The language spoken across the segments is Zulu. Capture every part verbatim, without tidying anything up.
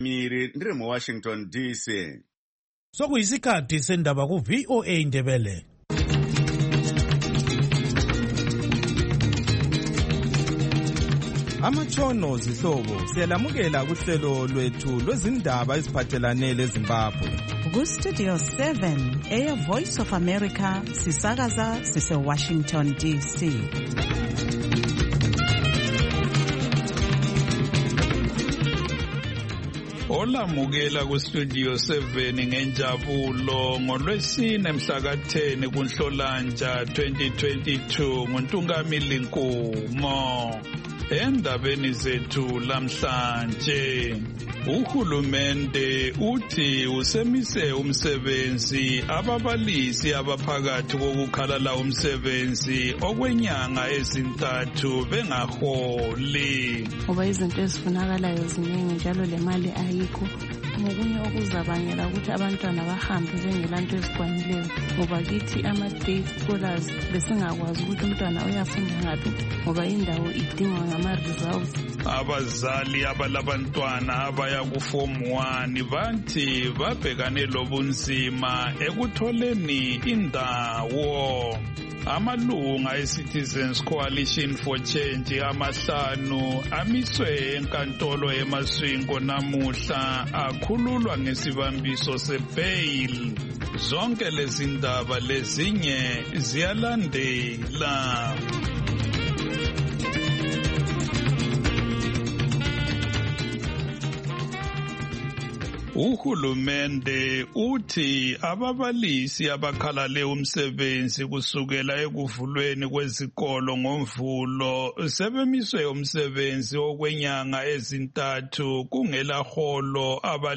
Miri ndiri muWashington D C. Sokuyisikhathi sendaba ku V O A Ndebele. Amatshono zihlobo siyalamukela kuhlelo lwethu lwezindaba eziphathelane leZimbabwe. Ku Studio seven eya Voice of America sisakaza sise Washington D C. Olamukela ku Studio seven ngenjabulo ngolwesine mhla ka ten kuNhlolanja twenty twenty-two nguNtungamili Nkumo. Endabeni zethu lamhlanje uhulumende uthi usemise umsebenzi ababalisi abaphakathi kokukhalala umsebenzi okwenyanga ezintathu bengaholi. Ngoba izinto ezifunakalayo ziningi njalo le mali ayikho. Ngokunye okuzabangela ukuthi abantwana bahambe bengelanto ezikwanileyo ngoba kithi ama-day scholars besingakwazi ukuthi umntwana uyafunda ngaphi ngoba indawo idingwa ngama-results. Abazali abalabantwana abaya ku form one bathi babhekane lobunzima ekutholeni indawo. Amalunga eCitizens Coalition for Change amahlanu amiswe enkantolo eMasvingo namuhla akhululwa ngesibambiso sebail. Zonke lezi ndaba lezinye ziyalandela. Uhulumende uthi ababalisi abakhalale umsebenzi kusukela ekuvulweni kwezikolo ngoMvulo sebemiswe umsebenzi okwenyanga ezintathu kungela holo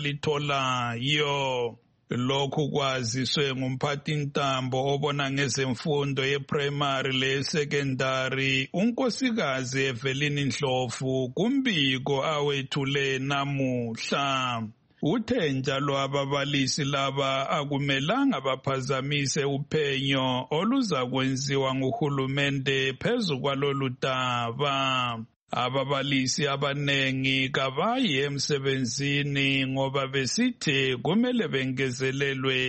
abalitholayo. Lokhu kwaziswe ngumphathintambo obona ngezemfundo yeprimary le-secondary unkosikazi Evelyn Ndlovu kumbiko awethule namuhla. Uthe njalo ababalisi laba akumelanga baphazamise uphenyo oluza kwenziwa nguhulumende phezu kwalolu daba. Ababalisi abanengi kabayi emsebenzini ngoba besithi kumele bengezelelwe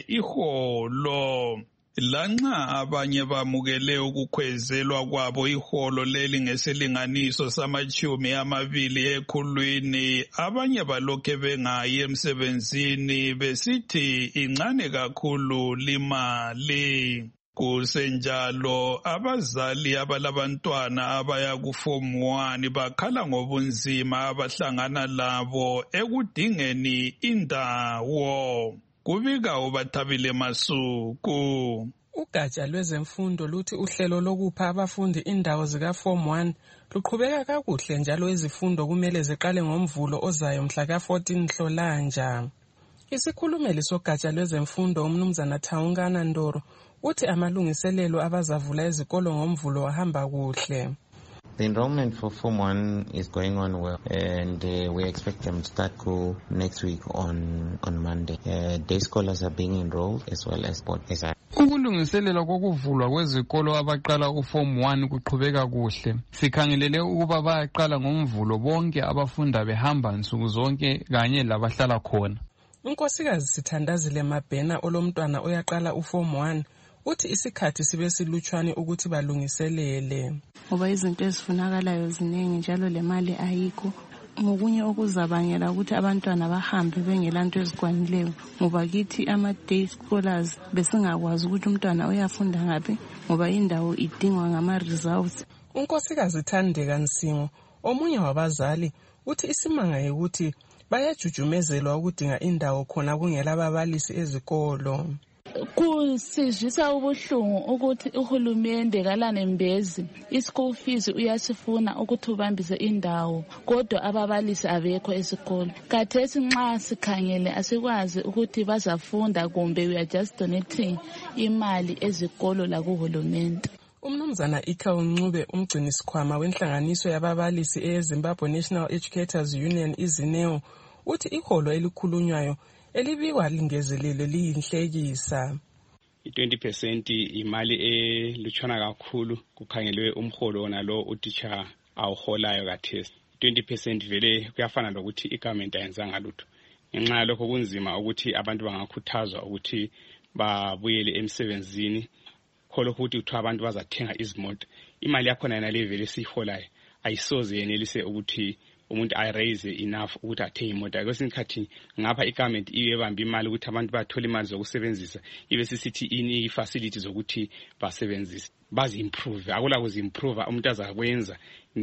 iholo. Lanxa abanye bamukele ukukhwezelwa kwabo iholo leli ngesilinganiso samachumi amabili ekhulwini, abanye balokhe bengayi emsebenzini besithi incane kakhulu limali. Kusenjalo abazali abalabantwana abaya ku form one bakhala ngobunzima abahlangana labo ekudingeni indawo. Kubika uBathabile Masuku. Ugatsha lwezemfundo luthi uhlelo lokupha abafundi indawo zika form one luqhubeka kakuhle njalo izifundo kumele ziqale ngoMvulo ozayo mhla ka fourteen Nhlolanja. Isikhulumeli sogatsha lwezemfundo uMnumzana Thawungana Ndoro uthi amalungiselelo abazavula izikolo ngoMvulo wahamba kuhle. The enrollment for Form one is going on well, and uh, we expect them to start school next week on on Monday. Uh, day scholars are being enrolled as well as board S I. Ukulungiselela kokuvulwa kwezikolo abaqala uForm one kuqhubeka kuhle. Sikhangelele ukuba bayaqala ngoMvulo bonke abafunda behamba nsuku zonke kanye labahlala khona. Unkosikazi Sithandazile Mabhena olomntwana uyaqala uForm one uthi isikhathi sibe silutshwane ukuthi balungiselele. Ngoba izinto ezifunakalayo ziningi njalo le mali ayikho. Ngokunye okuzabangela ukuthi abantwana bahambe bengelanto ezikwanileyo ngoba kithi ama-day scholars besingakwazi ukuthi umntwana uyafunda ngaphi ngoba indawo idingwa ngama-results. Unkosikazi Thandeka Nsingo omunye wabazali uthi isimanga ukuthi bayajujumezelwa ukudinga indawo khona kungela ababalisi ezikolo. Kusizwisa ubuhlungu ukuthi uhulumende kaLanembezi i-school fees uyasifuna ukuthi ubambise indawo kodwa ababalisi abekho esikolo. Khathesi nxa sikhangele asikwazi ukuthi bazafunda kumbe we are just donating imali ezikolo lakuhulumende. Umnumzana Ika Ncube umgcini sikhwama wenhlanganiso yababalisi eZimbabwe National Educators Union izineo uthi iholo elikhulunywayo elibikwa lingezelelo liyinhlekisa. twenty percent imali elutshwana kakhulu kukhangelwe umholo wona lo utitsha awuholayo kathesi. twenty percent vele kuyafana lokuthi igovernment ayenzanga lutho. ngenxa yalokho kunzima ukuthi abantu bangakhuthazwa ukuthi babuyele emsebenzini kholokho ukuthi kuthiwa abantu bazathenga izimoto. Imali yakhona yena level esiyiholayo ayisoze yenelise ukuthi umuntu ayiraise enough ukuthi athenge imoto. Kwesinye isikhathi ngapha igovernment iyebamba imali ukuthi abantu bathole imali zokusebenzisa, ibe sisithi ini facilities zokuthi basebenzise bazi improve. Akula kuzi improve umuntu azakwenza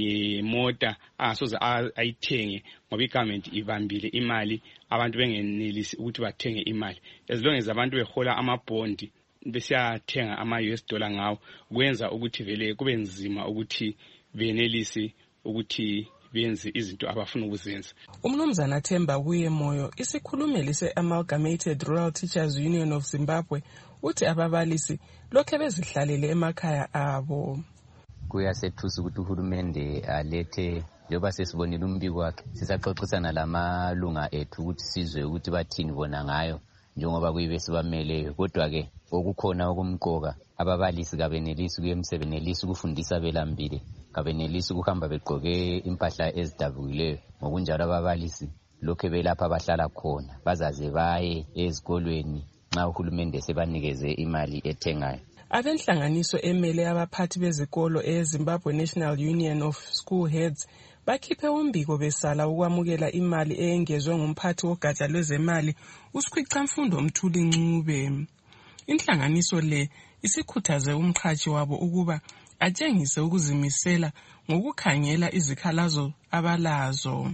ngemota asoze ayithenge ngoba igovernment ibambile imali abantu bengenelisi ukuthi bathenge imali. As long as abantu behola amabond besiyathenga ama U S dollar ngawo kwenza ukuthi vele kube nzima ukuthi benelisi ukuthi benze izinto abafuna ukuzenza. Umnumzana Themba Kuyemoyo, isikhulumeli se-Amalgamated Rural Teachers Union of Zimbabwe, uthi ababalisi lokhe bezihlalele emakhaya abo. Kuyasethusa ukuthi uhulumende alethe njengoba sesibonile umbiko wakhe, sisaxoxisana lamalunga ethu ukuthi sizwe ukuthi bathini bona ngayo njengoba kuyibe sibameleyo. Kodwa-ke okukhona okumqoka, ababalisi kabenelisi kuye emsebenzini ukufundisa belambile, kabenelisi ukuhamba begqoke impahla ezidabukileyo. Ngokunjalo ababalisi lokhe belapha abahlala khona bazaze baye ezikolweni nxa uhulumende sebanikeze imali ethengayo. Abenhlanganiso emele abaphathi bezikolo eZimbabwe National Union of School Heads bakhiphe umbiko besala ukwamukela imali eyengezwe ngumphathi wogatsha lwezemali uSikhwicamfundo Mthuli Ncube. Inhlanganiso le isikhuthaze umqhashi wabo ukuba atshengise ukuzimisela ngokukhangela izikhalazo abalazo.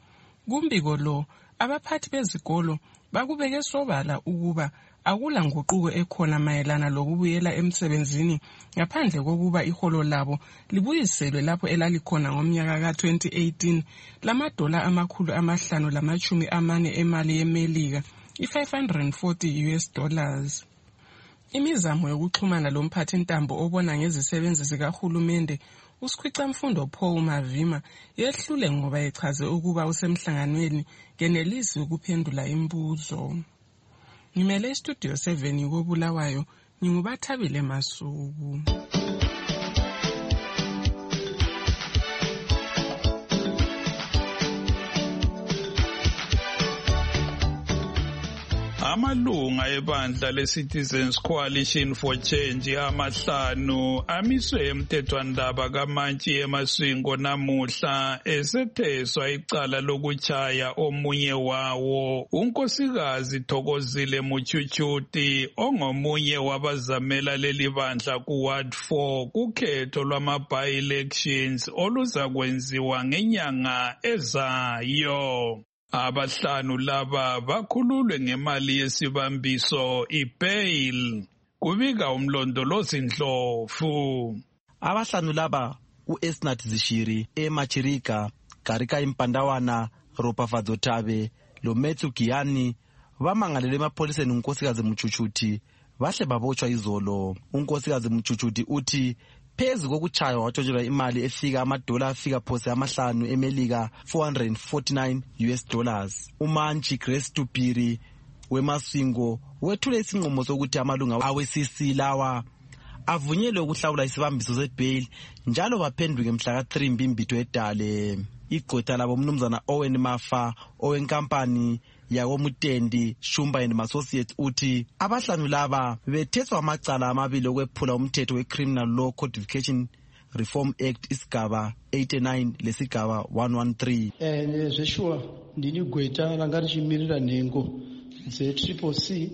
Kumbiko lo abaphathi bezikolo bakubeke sobala ukuba akula nguquko ekhona mayelana lokubuyela emsebenzini ngaphandle kokuba iholo labo libuyiselwe lapho elalikhona ngomnyaka ka twenty eighteen lamadola amakhulu amahlanu lamachumi amane emali yemelika i-five hundred forty U S dollars. Imizamo yokuxhumana lomphathi ntambo obona ngezisebenzi zikahulumende uSikhwicamfundo Paul Mavima yehlule ngoba echaze ukuba usemhlanganweni kenelisi ukuphendula imibuzo. Ngimele studio seven yokubulawayo, ngingubathabile Masuku. Amalunga ebandla le-Citizens Coalition for Change amahlanu amiswe emthethwandaba kaMantshi eMasingo namuhla esetheswa icala lokutshaya omunye wawo unkosikazi Thokozile Muchuchuti ongomunye wabazamela leli bandla ku-Ward four kukhetho lwama-by-elections oluzakwenziwa ngenyanga ezayo. Abahlanu laba bakhululwe ngemali yesibambiso i-bail, kubika umlondolozi Ndlovu. Abahlanu laba uEsnat Zishiri, eMachirika, Garika Impandawana, Ropa Fadzotabe, loMethu Giyani bamangalelwe emapholiseni unkosikazi Muchuchuti bahle babotshwa izolo. Unkosikazi Muchuchuti uthi phezu kokutshaywa watshotshelwa imali efika amadola afika phose amahlanu emelika four hundred forty-nine U S dollars. Umantshi Grace Tupiri weMasingo wethule isinqumo sokuthi amalunga awe-C C lawa avunyelwe ukuhlawula isibambiso sebail njalo baphenduke mhla ka three Mbimbitho eDale. Igqwetha labo umnumzana Owen Mafa owenkampani yakoMutendi Shumba and Associates uthi abahlanu laba bethethwa amacala amabili okwephula umthetho we-Criminal Law Codification Reform Act isigaba eighty-nine lesigaba one thirteen. Eh zveshuwa ndini gweta ranga richimirira nhengo ze-Triple C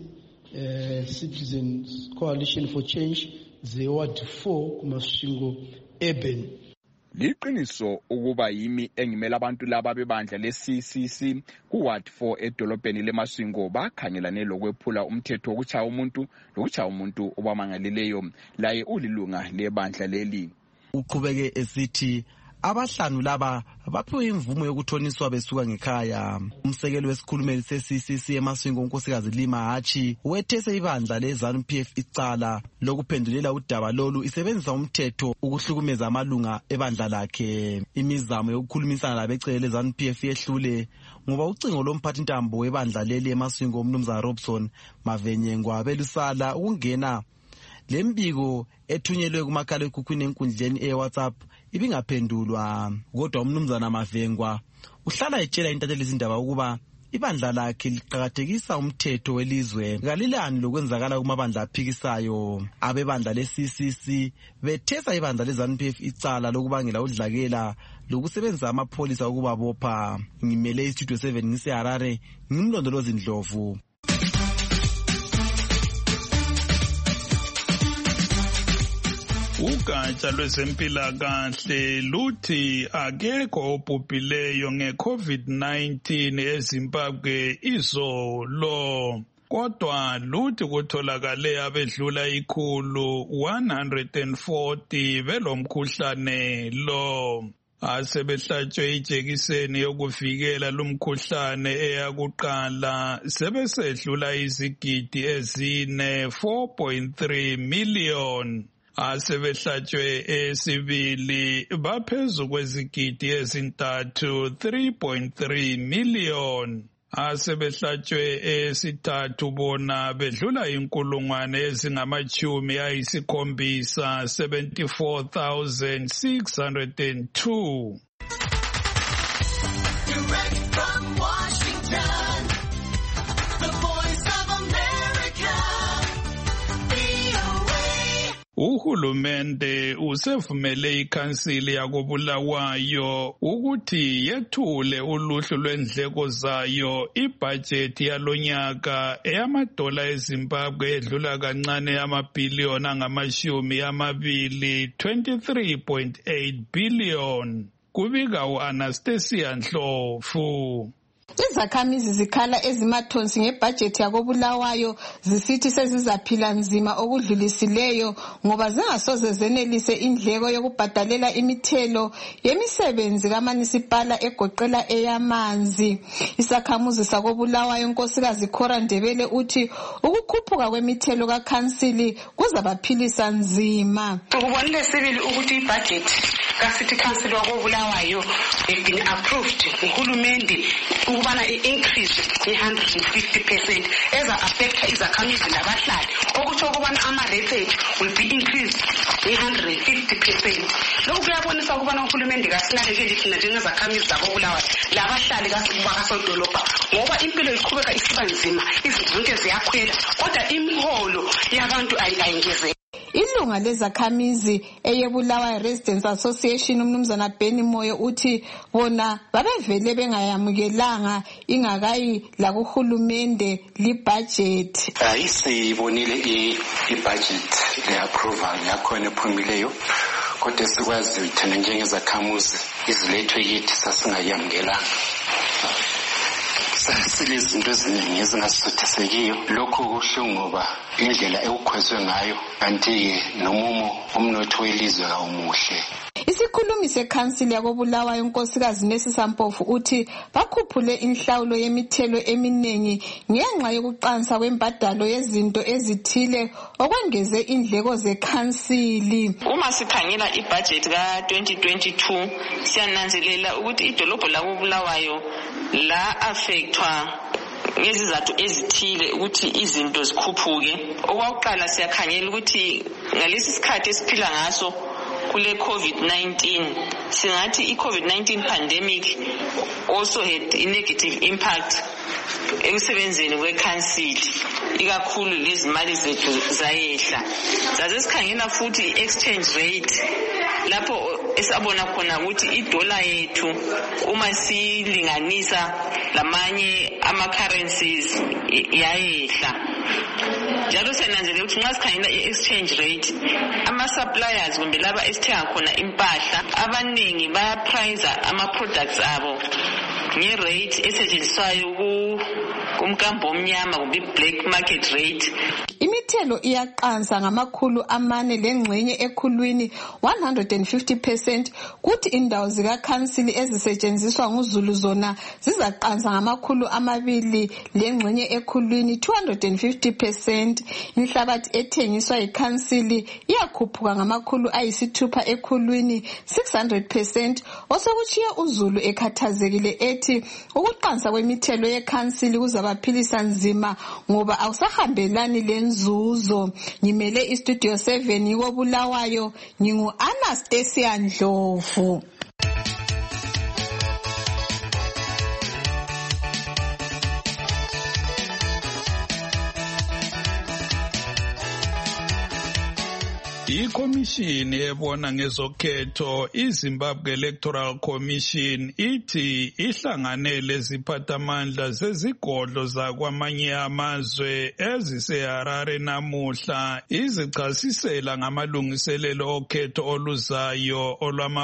eh, Citizens Coalition for Change ze-Ward four kumasvingo urban. Liqiniso ukuba yimi engimela abantu laba bebandla le-C C C ku-Ward four edolobheni leMasingo bakhangelane lokwephula umthetho wokuchaya umuntu lokuchaya umuntu obamangaleleyo laye ulilunga lebandla leli. Uqhubeke esithi abahlanu laba baphiwe imvumo yokuthoniswa besuka ngekhaya. Umsekeli wesikhulumeli se-C C C eMasingo unkosikazi Lima Hachi wethese ibandla le-ZANU P F icala lokuphendulela udaba lolu isebenzisa umthetho ukuhlukumeza amalunga ebandla lakhe. Imizamo yokukhulumisana labecele le-ZANU P F yehlule ngoba ucingo lomphathi ntambo webandla leli eMasingo umnumzana Robson Mavenyengwa belusala ukungena lembiko ethunyelwe kumakhala ekhukhwini enkundleni e-WhatsApp ibingaphendulwa. Kodwa umnumzana Mavengwa uhlala etshela intatheli izindaba ukuba ibandla lakhe liqakathekisa umthetho welizwe kalilani lokwenzakala kumabandla aphikisayo. Abebandla le-C C C bethesa ibandla le-ZANU P F icala lokubangela udlakela lokusebenzisa amapholisa ukubabopha. Ngimele istudio seven ngise-Harare, ngimlondolozi Ndlovu. Ugatsha lwezempilakahle luthi akekho obhubhileyo nge-COVID nineteen eZimbabwe izolo. Kodwa luthi kutholakale abedlula ikhulu one hundred forty belomkhuhlane lo. Asebehlatshwe ijekiseni yokuvikela lumkhuhlane eyakuqala sebesedlula izigidi ezine four point three million. Asebehlatshwe esibili baphezu kwezigidi ezintathu three point three million. Asebehlatshwe esithathu bona bedlula inkulungwane ezingamachumi ayisikhombisa seventy-four thousand six hundred two. Direct from Washington, the voice of America, V O A. Uhulumende usevumele ikhansili yakoBulawayo ukuthi yethule uluhlu lwendleko zayo ibhajethi yalonyaka eyamadola eZimbabwe edlula kancane amabhiliyoni angamashumi amabili twenty-three point eight billion. Kubika u-Anastasia Ndlovu. Izakhamizi zikhala ezimathonsi ngebhajethi yakoBulawayo zisithi sezizaphila nzima okudlulisileyo ngoba zingasoze zenelise indleko yokubhadalela imithelo yemisebenzi kamunisipala egoqela eyamanzi. Isakhamuzi sakoBulawayo unkosikazi Khora Ndebele uthi ukukhuphuka kwemithelo kakhansili kuzabaphilisa nzima. Ukubonile sibili ukuthi ibhajethi kaCity Council wakoBulawayo been approved uhulumende ukubana i-increase one hundred fifty percent eza affect izakhamizi nabahlali okutsho ukubana ama-rates will be increased one hundred fifty percent. Lokhu kuyabonisa ukubana uhulumende kasinakekeli thina njengezakhamizi zakoBulawayo labahlali bakasodolobha ngoba impilo iqhubeka isiba nzima, izinto zonke ziyakhwela kodwa imiholo yabantu ayingezeki. Ilunga lezakhamizi eyeBulawayo Residents Association umnumzana Benny Moyo uthi bona babevele bengayamukelanga ingakayi la kuhulumende libudget. Ayisibonile ibudget le-approval yakhona ephumileyo kodwa sikwazi thina njengezakhamuzi izilethwe yithi sasingayamukelanga. Sasilezinto eziningi ezingasuthisekiyo lokho kuhlungu ngoba indlela ekukhwezwe ngayo kanti nomumo umnotho welizwe awumuhle. Isikhulumi sekhansili yakoBulawayo unkosikazi Nesisa Mpofu uthi bakhuphule inhlawulo yemithelo eminingi ngenxa yokuqansa kwembadalo yezinto ezithile okwengeze indleko zekhansili. Uma sikhangela ibudget ka twenty twenty-two siyananzelela ukuthi idolobho lakoBulawayo la affectwa ngezizathu ezithile ukuthi izinto zikhuphuke. Okwakuqala siyakhangela ukuthi ngalesi sikhathi esiphila ngaso kule COVID nineteen singathi i-COVID nineteen pandemic also had a negative impact ekusebenzeni kwekhansili ikakhulu lezimali zethu zayehla. Saze sikhangela futhi i-exchange rate lapho esabona khona ukuthi idola yethu uma silinganisa lamanye ama-currencies yayehla. Njalo senanzelela ukuthi nxa sikhangela i-exchange rate ama-suppliers kumbe laba esithenga khona impahla abaningi bayaprice ama-products abo nge-rate esetshenziswayo kumkambo omnyama kumbe i-black market rate. Imithelo iyaqansa ngamakhulu amane lengxenye ekhulwini one hundred fifty percent kuthi indawo zikakhansili ezisetshenziswa nguZulu zona zizaqansa ngamakhulu amabili lengxenye ekhulwini two hundred fifty percent. Inhlabathi ethengiswa yikhansili iyakhuphuka ngamakhulu ayisithupha ekhulwini six hundred percent. Osokutshiye uZulu ekhathazekile ethi ukuqansa kwemithelo yekhansili kuzabaphilisa nzima ngoba awusahambelani lenzuzo. Ngimele istudio seven yikoBulawayo ngingu Anastasia Ndlovu. Ikhomishini ebona ngezokhetho iZimbabwe Electoral Commission ithi ihlanganele ziphathamandla zezigodlo zakwamanye amazwe eziseHarare namuhla izichasisela ngamalungiselelo okhetho oluzayo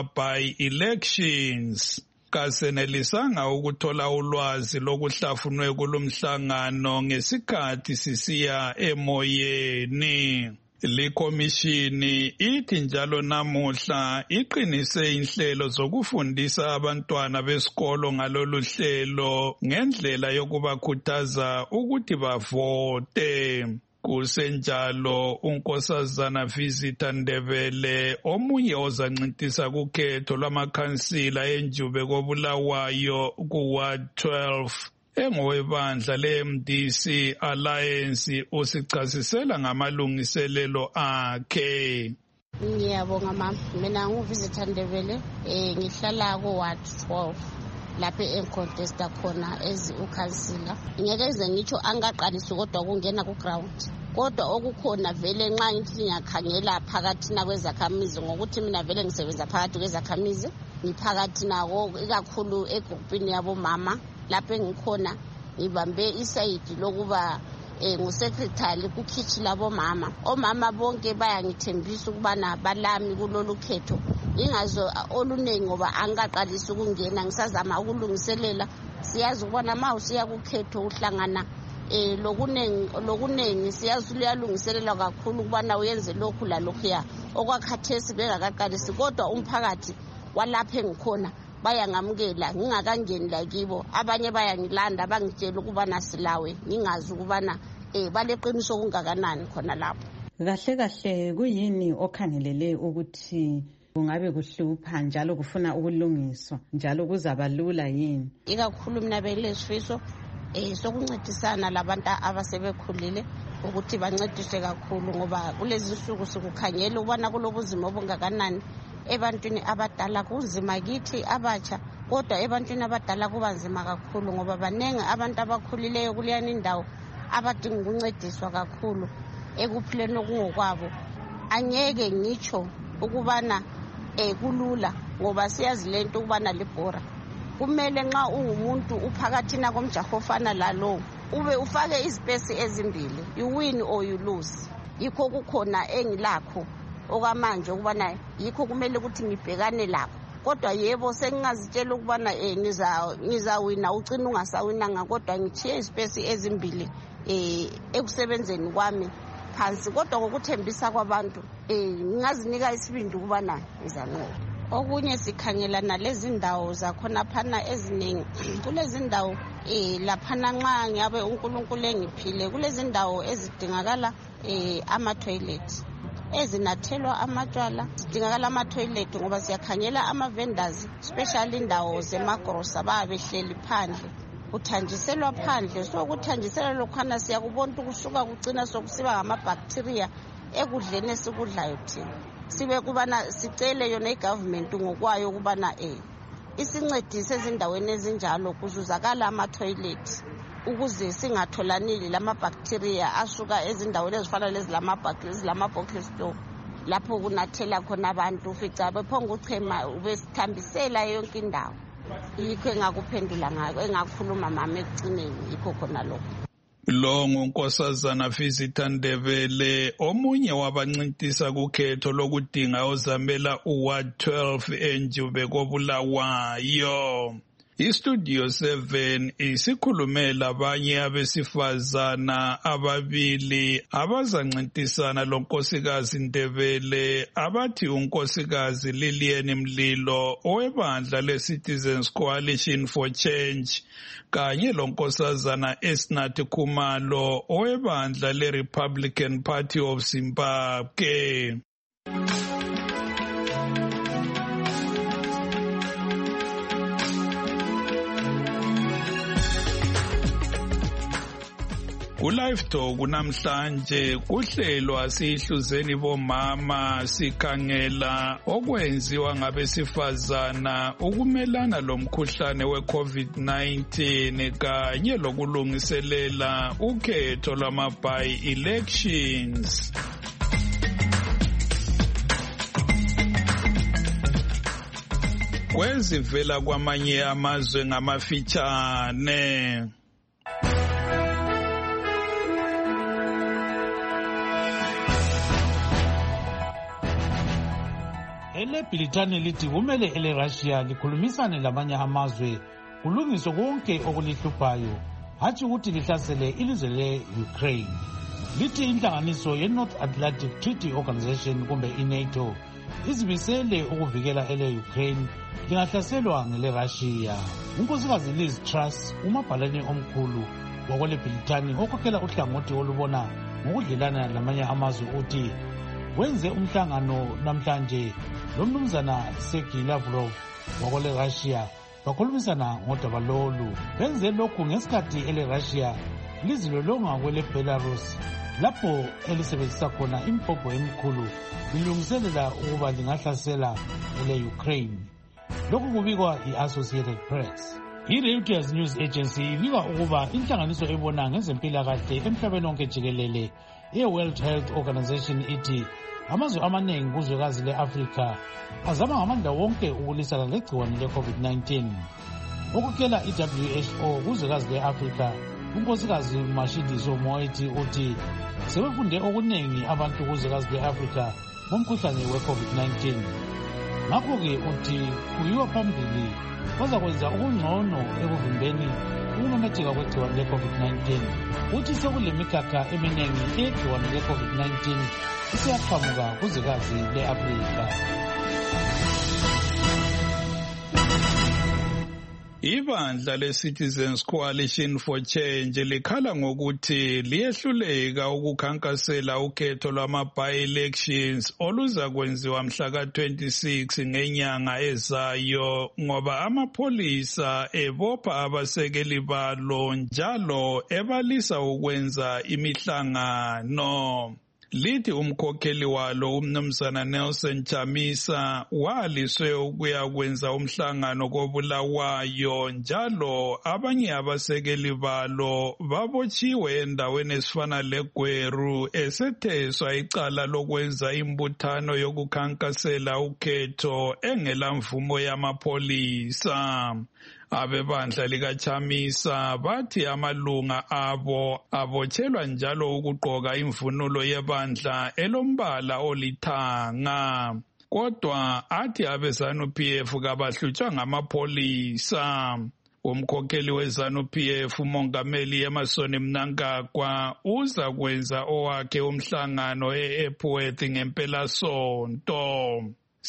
olwama-by-elections. Kasenelisanga ukuthola ulwazi lokuhlafunwe kulomhlangano ngesikhathi sisiya emoyeni. Likhomishini ithi njalo namuhla iqinise inhlelo zokufundisa abantwana besikolo ngalolu hlelo ngendlela yokubakhuthaza ukuthi bavote. Kusenjalo unkosazana Visitor Ndebele omunye ozancintisana kukhetho lwamakhansila enjube koBulawayo ku-Ward twelve engowebandla le-M D C Alliance usichasisela ngamalungiselelo akhe. Ngiyabonga mama, mina nguVisitor Ndebele, eh ngihlala ku-Ward twelve lapho encontesta khona ezi ukhansila. Ngeke ngitsho angaqalisi kodwa kungena ku ground. Kodwa okukhona vele nxa ngithi ngiyakhangela phakathi na kwezakhamizi ngokuthi mina vele ngisebenza phakathi kwezakhamizi, ngiphakathi nako ikakhulu egrupini yabo mama. Lapho engikhona ngibambe isayidi lokuba eh ngusecretary kukhichi labo mama. Omama bonke bayangithembisa ukubana balami kulolu khetho. Ingazo olunengi ngoba angaqalisa ukungena ngisazama ukulungiselela. Siyazi ukubona ma usiya kukhetho uhlangana eh lokunengi lokunengi siyazi uyalungiselela kakhulu ukubana uyenze lokhu la lokhuya. Okwakhathesi bengakaqalisi kodwa umphakathi walapha engikhona bayangamukela ngingakangeni la kibo. Abanye bayangilanda bangitshela ukubana silawe ngingazi ukubana eh baleqiniso kungakanani khona lapho. Kahle kahle kuyini okhangelele ukuthi kungabe kuhlupha njalo kufuna ukulungiswa njalo kuzaba lula yini? Ikakhulu mina belesifiso eh sokuncedisana labantu abasebekhulile ukuthi bancediswe kakhulu ngoba kulezi insuku sikukhangela ubona kulobuzima obungakanani ebantwini abadala. Kunzima kithi abatsha kodwa ebantwini abadala kubanzima kakhulu ngoba banenge abantu abakhulileyo kuleyani indawo abadinga ukuncediswa kakhulu ekuphileni okungokwabo. Angeke ngitsho ukubana eh kulula ngoba siyazi lento ukubana libhora. Kumele nxa ungumuntu uphakathi na komjaho ofana lalo ube ufake izipesi ezimbili, you win or you lose. Yikho kukhona engilakho okwamanje ukubana yikho kumele ukuthi ngibhekane lakho. Kodwa yebo sengingazitshela ukubana eh ngiza ngizawina ucina ungasawinanga kodwa ngithiye izipesi ezimbili eh ekusebenzeni kwami phansi kodwa ngokuthembisa kwabantu eh ngingazinika isibindi ukubana ngizanqoba. Okunye sikhangelana lezi ndawo zakhona phana eziningi. Kulezi ndawo eh laphana nxa ngiyabe uNkulunkulu engiphile kulezi ndawo ezidingakala eh ama toilet ezinathelwa amatshwala, sidingakala ama toilet ngoba siyakhangela ama vendors special indawo zemagrosa babehleli phandle uthanjiselwa phandle. So ukuthanjisela lokhana siyakubona ukusuka kucina sokusiba ngama bacteria ekudleni esikudlayo thina. Sibe kubana sicele yona igovernment ngokwayo kubana eh isincedise ezindaweni ezinjalo kuzuzakala ama toilet ukuze singatholanili lama bacteria asuka ezindaweni ezifana lezi lama bacteria lama bacteria lapho kunathela khona abantu ufica bephonga uchema ubesithambisela yonke indawo. Yikho engakuphendula ngayo engakhuluma mama ekucineni yikho khona lokho. Lo ngunkosazana Visitor Ndebele omunye wabancintisa kukhetho lokudinga ozamela u-Ward twelve enjube koBulawayo. Istudio seven isikhulumela abanye abesifazana ababili abazancintisana lonkosikazi Ndebele abathi unkosikazi Lilian Mlilo owebandla le-Citizens Coalition for Change kanye lonkosazana Esnath Khumalo owebandla le-Republican Party of Zimbabwe. Ku-Live Talk namhlanje kuhlelwa sihluzeni bomama sikhangela okwenziwa ngabesifazana ukumelana lomkhuhlane we-COVID nineteen kanye lokulungiselela ukhetho lwama-by-elections. kwezivela kwamanye amazwe ngamafitshane. Elebhilithani lithi kumele ele Russia likhulumisane lamanye amazwe kulungiswe konke okulihluphayo, hatshi ukuthi lihlasele ilizwe le-Ukraine. Lithi inhlanganiso ye-North Atlantic Treaty Organization kumbe i-NATO izimisele ukuvikela ele-Ukraine lingahlaselwa ngele-Russia. Unkosikazi Liz Truss, umabhalane omkhulu wakwelebhilithani okhokhela uhlangothi olubona ngokudlelana lamanye amazwe, uthi wenze umhlangano namhlanje lomnumzana Sergei Lavrov wakwele Russia bakhulumisana ngodaba lolu. Benze lokhu ngesikhathi ele Russia lizilolonga kwele Belarus lapho elisebenzisa khona impompo emikhulu lilungiselela ukuba lingahlasela ele Ukraine. Lokhu kubikwa i-Associated Press. I-Reuters News Agency ibika ukuba inhlanganiso ebona ngezempilakahle emhlabeni wonke jikelele i-World Health Organization ithi amazwe amaningi kuzwekazi le-Afrika azama ngamandla wonke ukulwisana legciwane le-COVID nineteen. Okukela i-W H O kuzwekazi le-Afrika, unkosikazi Mashidiso Moeti uthi sebefunde okuningi abantu kuzwekazi le-Afrika ngomkhuhlane we-COVID nineteen. Ngakho-ke uthi kuyiwa phambili bazakwenza okungcono ekuvimbeni ukumemetheka kwegciwane le-COVID nineteen. Uthi sekulemikhakha eminingi egciwane le-COVID nineteen isiyaqhamuka kuzwekazi le-Afrika. Ibandla le-Citizens Coalition for Change likhala ngokuthi liyehluleka ukukhankasela ukhetho lwama-by-elections oluza kwenziwa mhla ka twenty-six ngenyanga ezayo ngoba amapholisa ebopha abasekeli balo njalo ebalisa ukwenza imihlangano. Lithi umkhokheli walo umnumzana Nelson Chamisa waliswe ukuya kwenza umhlangano koBulawayo njalo abanye abasekeli balo babotshiwe endaweni esifana leGweru esetheswa icala lokwenza imbuthano yokukhankasela ukhetho engela mvumo yamapholisa. Abebandla likaChamisa bathi amalunga abo abotshelwa njalo ukugqoka imvunulo yebandla elombala olithanga. Kodwa athi abeZANU-P F kabahlutshwa ngamapholisa. Umkhokheli weZANU-P F umongameli Emmerson Mnangagwa uza kwenza owakhe umhlangano e-Epworth ngempelasonto.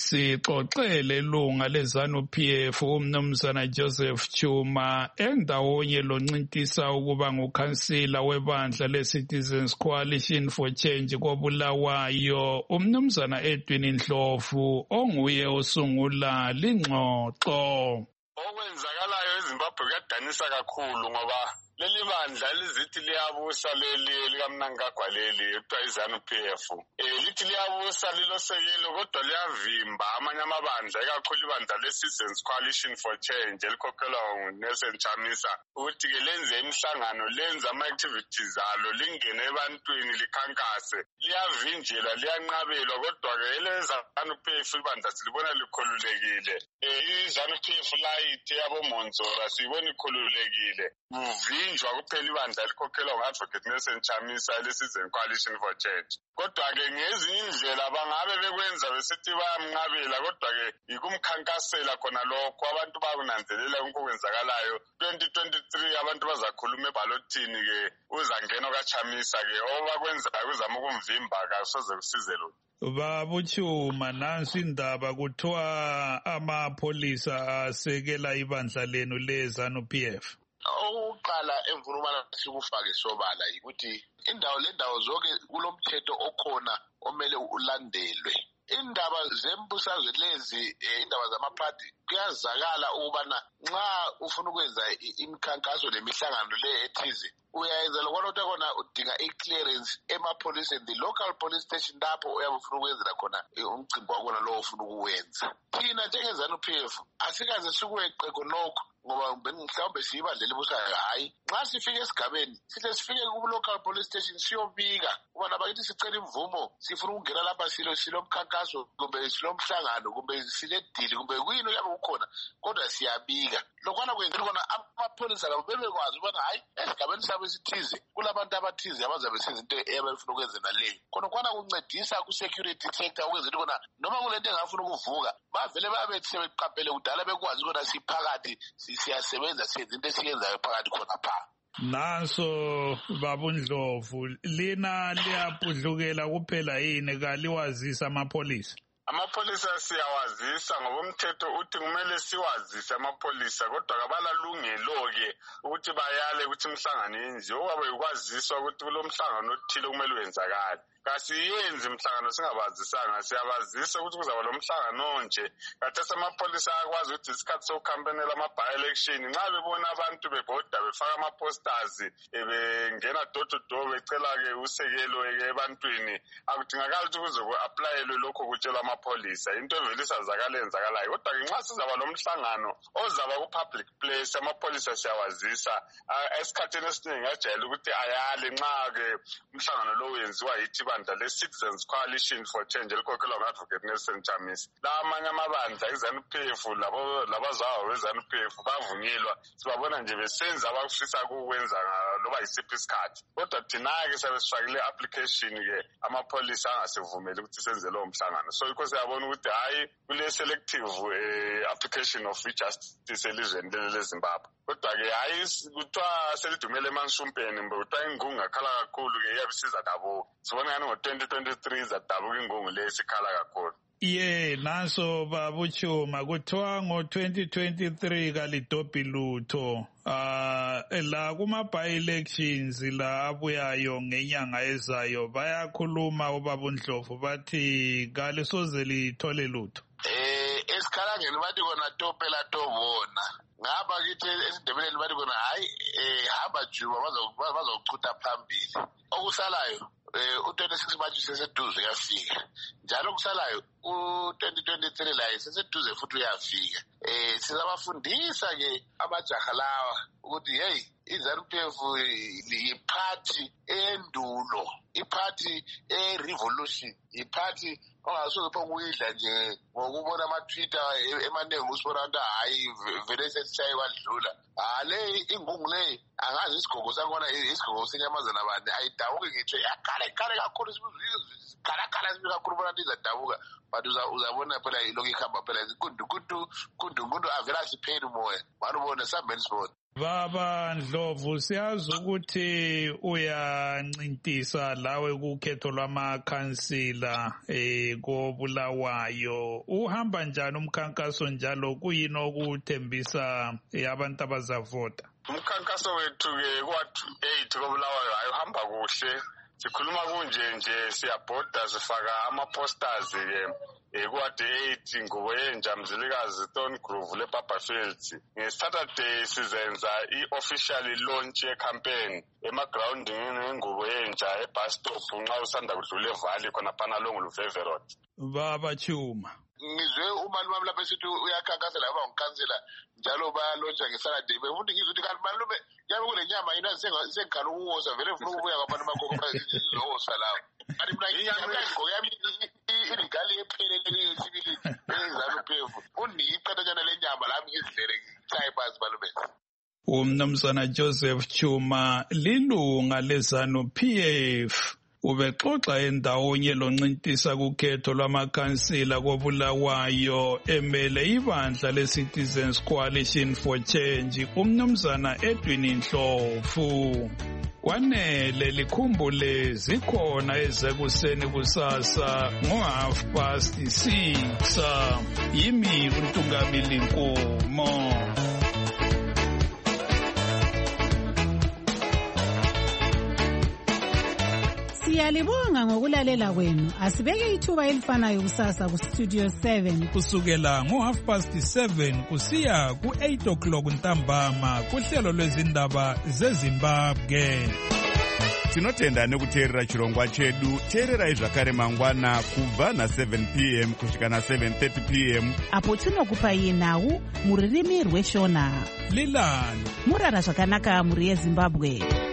Sixoxele lunga leZANU-P F umnumzana Joseph Chuma endawonye loncintisa ukuba ngukhansila webandla le-Citizens Coalition for Change koBulawayo umnumzana Edwin Ndlovu onguye osungula lingxoxo. Okwenzakalayo eZimbabwe kuyadanisa kakhulu ngoba leli bandla lizithi liyabusa leli likaMnangagwa leli ekuthiwa iZANU-P F eh lithi liyabusa lilosekelo kodwa liyavimba amanye amabandla ikakhulu ibandla le-Citizens Coalition for Change elikhokhelwa nguNelson Chamisa ukuthi ke lenze imihlangano lenze ama-activities alo lingene ebantwini likhankase liyavinjelwa liyanqabelwa kodwa ke eleZANU-P F ibandla silibona likhululekile. eh iZANU-P F layithi yaboMonzora siyibona ikhululekile. Uvinjwa kuphela ibandla likhokhelwa ngu-Advocate Nelson Chamisa le-Citizens Coalition for Change. Kodwa-ke ngezinye indlela bangabe bekwenza besithi bayamnqabela kodwa-ke yikumkhankasela khona lokho abantu bakunanzelela konke okwenzakalayo. twenty twenty-three abantu bazakhuluma ebhalothini-ke uzangena kaChamisa-ke obakwenzayo kuzama ukumvimba kasoze kusize lutho. Babuchuma nansi indaba kuthiwa amapholisa asekela ibandla lenu leZANU-P F. Oqala emvuna umana sikufake sobala ukuthi indawo le ndawo zonke kulomthetho okhona omele ulandelwe. Indaba zembusazwe lezi indaba zamaphathi kuyazakala ukubana nxa ufuna ukwenza imikhankaso lemihlangano le ethize uyayenza lokho khona udinga i-clearance emapholiseni, the local police station lapho uyabe ufuna ukwenzela khona umcimbi wakhona lo ufuna ukuwenza. Thina njengeZANU-P F asikaze sikweqe khonokho ngoba mhlawumbe siyibandla elibusayo hayi nxa sifike esigabeni sihle sifike ku-local police station siyobika ubana bakithi sicela imvumo sifuna ukungena lapha silo silomkhankaso kumbe silomhlangano kumbe siledili kumbe kuyini uyabe kukhona kodwa siyabika lokwana kwenzela khona amapholisa labo bebekwazi ubana hayi esigabeni sabo esithize kulabantu abathize abazabe senza into ebefuna ukwenza naleyo khona kwana kuncedisa ku-security sector ukwenzela khona noma kulento engafuna ukuvuka bavele babe sebeqaphele kudala bekwazi khona siphakathi siyasebenza senza into esiyenzayo phakathi khona phaa. Nanso babundlovu lina liyapudlukela kuphela yini kaliwazisa amapholisa? Amapholisa siyawazisa ngoba umthetho uthi kumele siwazise amapholisa kodwa kabalalungelo-ke ukuthi bayale ukuthi umhlangano yenziwe owabe ukwaziswa ukuthi kulo mhlangano othile kumele wenzakale. Kasiyenzi imhlangano singabazisanga siyabazisa ukuthi kuzaba lo mhlangano nje kathesi amapholisa akwazi ukuthi isikhathi sokukhampenela ama-by-election nxa bebona abantu bebhoda befaka ama-posters bengena door to door becela-ke usekelo-ke ebantwini akudingakali ukuthi kuze ku-aplayelwe lokho kutshelwa amapholisa into evele isazakala enzakalayo kodwa-ke nxa sizaba lo mhlangano ozaba ku-public place amapholisa siyawazisa esikhathini esiningi ajayele ukuthi ayale nxa-ke umhlangano lo wenziwa yithi ibandla le-Citizens Coalition for Change elikhokhelwa ngu-Advocate Nelson Chamisa. La amanye amabandla i-ZANU P F labazawa be-ZANU P F bavunyelwa sibabona nje besenza abakufisa kukwenza loba yisiphi isikhathi kodwa thina-ke siyabe sifakile i-application-ke amapholisa angasivumeli ukuthi senze lowo mhlangano so yikho siyabona ukuthi hhayi kule-selective application of justice elizweni leli leZimbabwe kodwa-ke hhayi kuthiwa selidumele emansumpeni mbe kuthiwa ingungu ngakhala kakhulu-ke iyabe sizadabuka sibona ngani ngo-twenty twenty-three zadabuka ingungu le sikhala kakhulu. Ye nanso babuchuma kuthiwa ngo-twenty twenty-three kalidobhi lutho ah la kuma-by-elections la abuyayo ngenyanga ezayo bayakhuluma ubabundlovu bathi kalisoze lithole lutho. Eh esikhalangeni bathi kona topela tobona ngapha kithi esidebeleni bathi kona hayi eh hamba juba bazokuchutha phambili okusalayo eh u-twenty-six March seseduze uyafika njalo kusalayo u-twenty twenty-three la seseduze futhi uyafika eh sizabafundisa ke abajaha lawa ukuthi hey iZANU P F iphathi endulo iphathi e-revolution iphathi ongasoze pho kuyidla nje ngokubona ama-Twitter emaningi usibona ukuthi hayi vele sesishaye kwadlula ale ingungu le angazi isigogo sakhona isigogo senyamazana bani ayidawuke ngitsho yakale kale kakhulu khalakhala sibi kakhulu bona nto izadabuka but uzabona phela ilokhu ihamba phela kundukundu kundukundu avela sipheli umoya mani ubone sambeni sibona. Baba Ndlovu siyazi ukuthi uyancintisa lawe kukhetho lwamakhansila eh kobulawayo uhamba njani umkhankaso njalo kuyini okuthembisa abantu abazavota? Umkhankaso wethu-ke kwa-eight kobulawayo ayuhamba kuhle sikhuluma kunje nje siyabhoda sifaka ama-posters-ke kuwadi eight ngubo yenja mzilikazi Stone Groove leBaba Fields ngeSaturday sizenza i-official launch ye-campaign emagroundini engubo yenja ebus stop nxa usanda kudlula evali khona phana longo Luveve Road. Baba Chuma ngizwe umalume lapha esithi uyakhankasela aba ngikansela njalo bayalontsha ngeSaturday befuthi ngizwe ukuthi kanti malume yabe kule nyama yina sengikhala ukuwosa vele ufuna ukubuya kwabantu bakho izowosa lawo kanti mina ngiyakho yami iligali ephelele sibili eZANU P F uniyiqatanyana lenyama lami ngizidlele chaye phansi malume. Umnumzana Joseph Chuma lilunga leZANU P F ubexoxa endawonye loncintisa kukhetho lwamakhansila kobulawayo emele ibandla le-Citizens Coalition for Change umnumzana Edwin Ndlovu. Kwanele likhumbule zikhona ezekuseni kusasa ngo-half past six yimi uNtungamili Nkomo. Siyalibonga ngokulalela kwenu. Asibeke ithuba elifanayo kusasa ku Studio seven kusukela ngo half past seven kusiya ku eight o'clock ntambama kuhlelo lwezindaba zeZimbabwe. tinotenda nekuteerera chirongwa chedu. teererai zvakare mangwana kubva na-seven p m kusvika na-seven thirty p m apo tinokupai nhau muririmi rweshona. lilani murara zvakanaka muri yezimbabwe.